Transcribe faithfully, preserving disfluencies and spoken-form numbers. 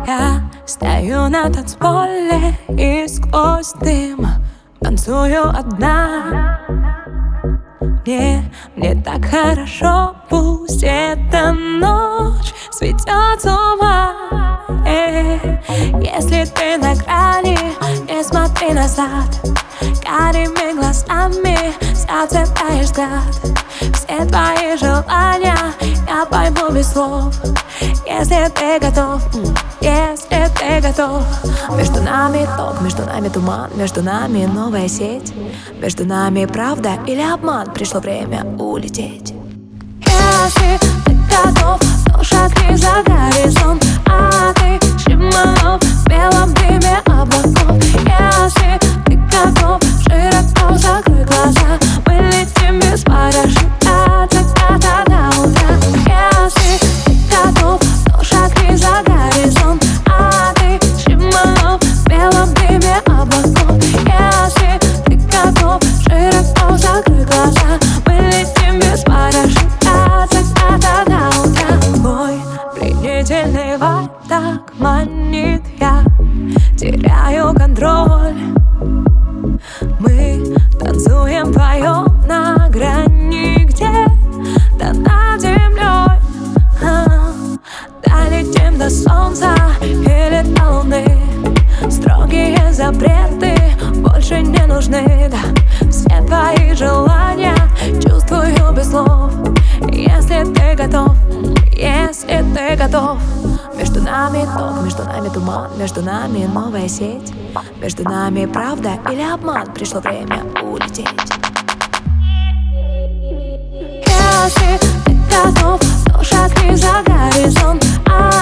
Я стою на танцполе и сквозь дым танцую одна. Мне, мне так хорошо, пусть эта ночь светет с ума. э, Если ты на грани, не смотри назад. Карими глазами зацепляешь взгляд. Все твои желания я пойму без слов. Если ты готов, если ты готов. Между нами ток, между нами туман, между нами новая сеть. Между нами правда или обман, пришло время улететь. Если ты готов, то шагни за горизонт, а ты шиманов в белом дыме облаков. Если ты готов, широко закрой глаза, мы летим без парашюта от заката до утра. Если ты готов, то шагни за горизонт, а ты шиманов в белом дыме облаков. Если ты готов, широко закрой глаза, мы летим без парашюта от заката до утра. Мой пленительный вайб так манит, я теряю контроль. Мы танцуем вдвоем на грани, где-то над землей. а, Долетим до солнца или до луны. Строгие запреты больше не нужны, да. Все твои желания чувствую без слов. Если ты готов, если ты готов. Между нами ток, между нами туман, между нами новая сеть. Между нами правда или обман, пришло время улететь. Если ты готов, то шагни за горизонт, а